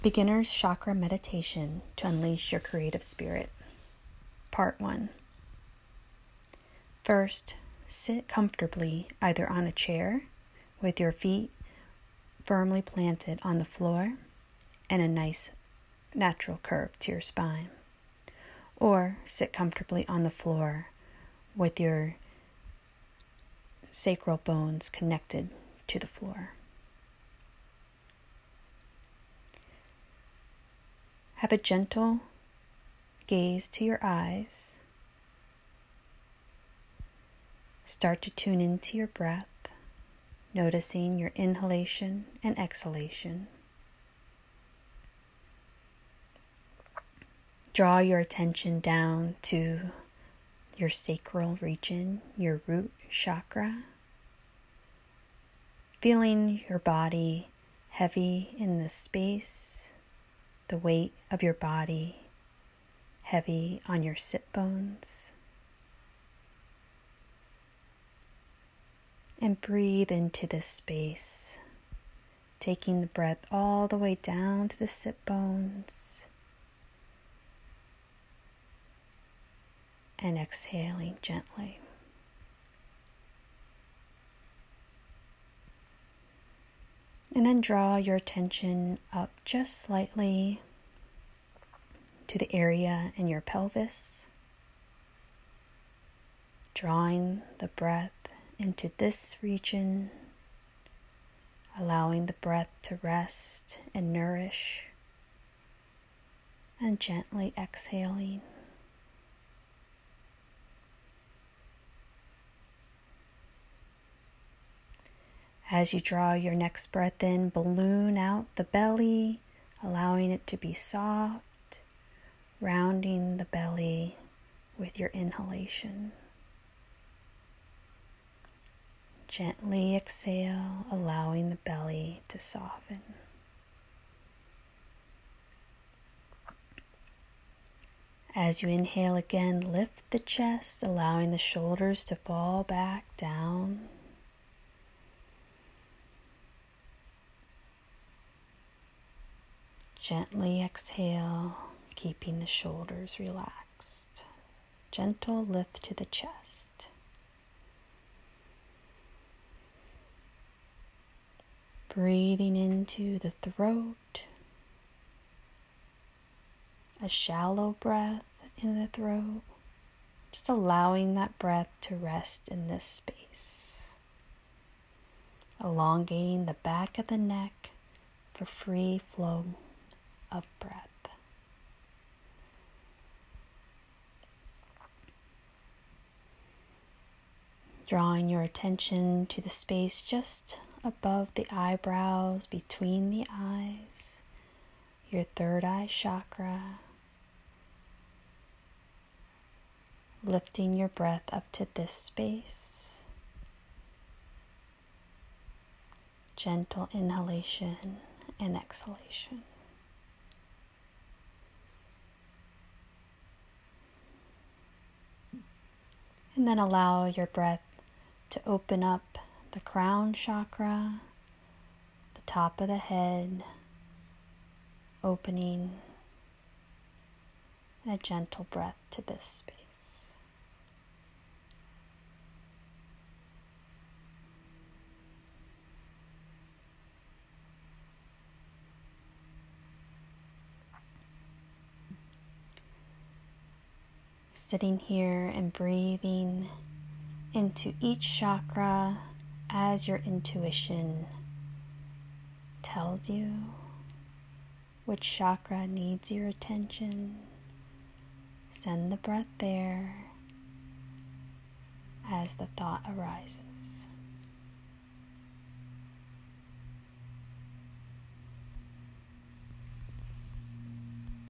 Beginner's Chakra Meditation to Unleash Your Creative Spirit. Part 1. First, sit comfortably either on a chair with your feet firmly planted on the floor and a nice natural curve to your spine. Or sit comfortably on the floor with your sacral bones connected to the floor. Have a gentle gaze to your eyes. Start to tune into your breath, noticing your inhalation and exhalation. Draw your attention down to your sacral region, your root chakra, feeling your body heavy in this space. The weight of your body heavy on your sit bones. And breathe into this space, taking the breath all the way down to the sit bones and exhaling gently. And then draw your attention up just slightly to the area in your pelvis, drawing the breath into this region, allowing the breath to rest and nourish, and gently exhaling. As you draw your next breath in, balloon out the belly, allowing it to be soft, rounding the belly with your inhalation. Gently exhale, allowing the belly to soften. As you inhale again, lift the chest, allowing the shoulders to fall back down. Gently exhale, keeping the shoulders relaxed. Gentle lift to the chest. Breathing into the throat. A shallow breath in the throat. Just allowing that breath to rest in this space. Elongating the back of the neck for free flow of breath. Drawing your attention to the space just above the eyebrows, between the eyes, your third eye chakra. Lifting your breath up to this space. Gentle inhalation and exhalation. And then allow your breath to open up the crown chakra, the top of the head, opening, and a gentle breath to this space. Sitting here and breathing into each chakra as your intuition tells you which chakra needs your attention. Send the breath there as the thought arises.